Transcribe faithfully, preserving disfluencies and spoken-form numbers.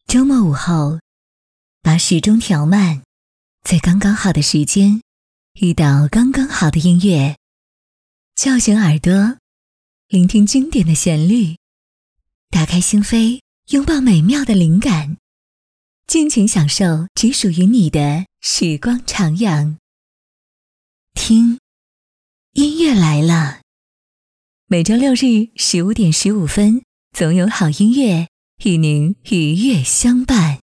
周末午后，把时钟调慢，在刚刚好的时间遇到刚刚好的音乐，叫醒耳朵，聆听经典的旋律，打开心扉，拥抱美妙的灵感，尽情享受只属于你的时光徜徉。听，音乐来了。每周六日十五点十五分，总有好音乐与您愉悦相伴。